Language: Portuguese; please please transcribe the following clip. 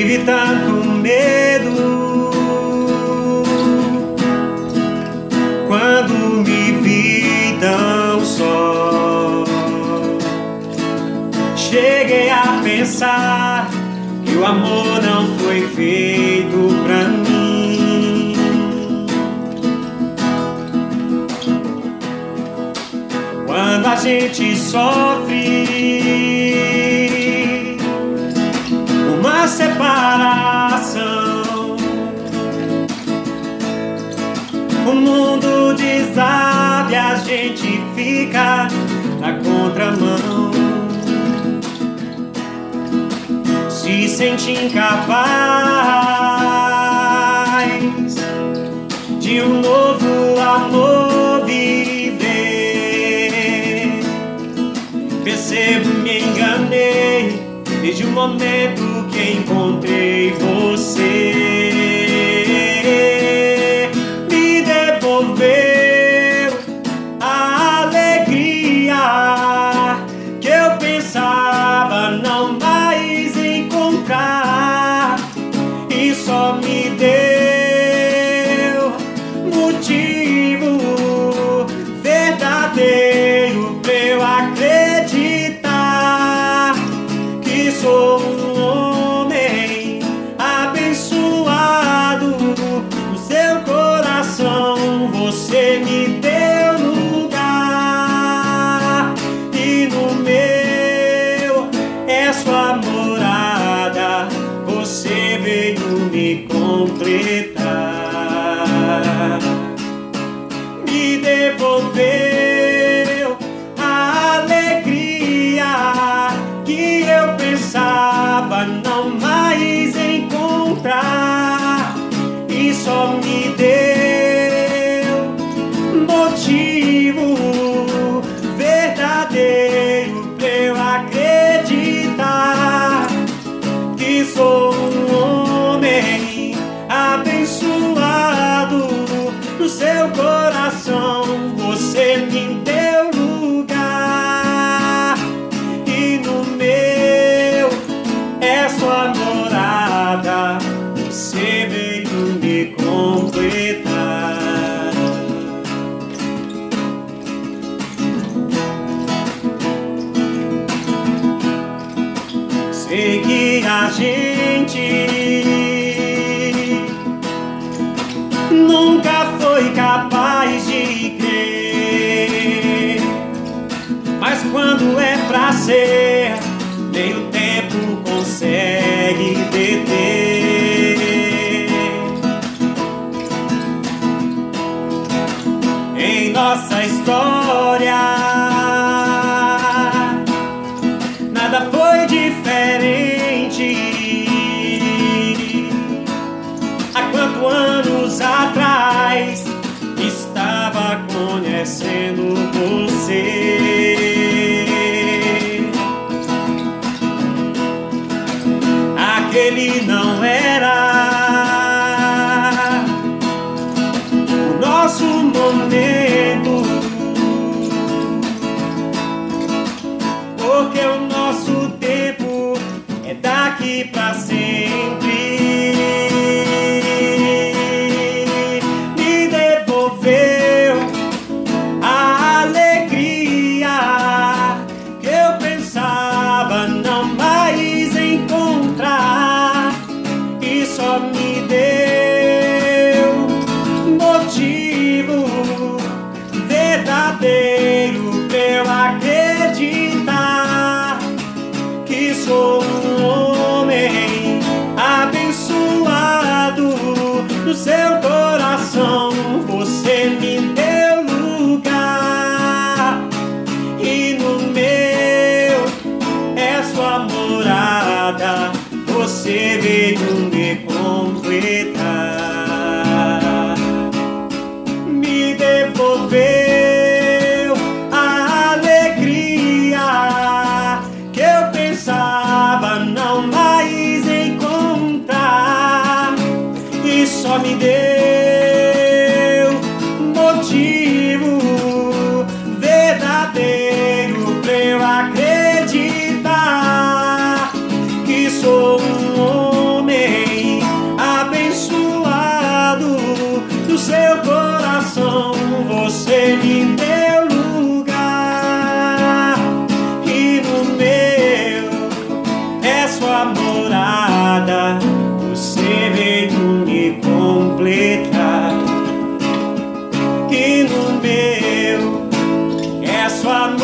tive tanto medo quando me vi tão só. Cheguei a pensar que o amor não foi feito pra mim. Quando a gente sofre uma separação, o mundo desabe, a gente fica na contramão. Se sente incapaz de um novo amor viver. Percebo, me enganei desde o momento que encontrei você. Me devolveu a alegria que eu pensava não mais encontrar, e só me deu motivo verdadeiro pra eu acreditar que sou um homem abençoado. No seu coração você me deu lugar, e no meu é sua morada. Você veio me completar, me devolveu a alegria que eu pensava não mais encontrar, e só me deu motivo verdadeiro pra eu acreditar que sou um homem abençoado. No seu coração você me deu lugar, e no meu é sua morada. Você veio me completar. Sei que a gente nunca foi capaz de crer, mas quando é pra ser, nem o tempo consegue deter. Em nossa história nada foi diferente. Há quantos anos atrás estava conhecendo você? Aquele não era o nosso momento, porque o nosso tempo é daqui pra sempre. Me devolveu a alegria que eu pensava não mais encontrar, e só me deu motivo verdadeiro pra eu acreditar que sou um homem abençoado. No seu coração você me deu lugar, e no meu é sua morada. Você veio me completar, me devolveu a alegria que eu pensava não mais encontrar, e só me deu motivo verdadeiro pra eu acreditar que sou um homem sua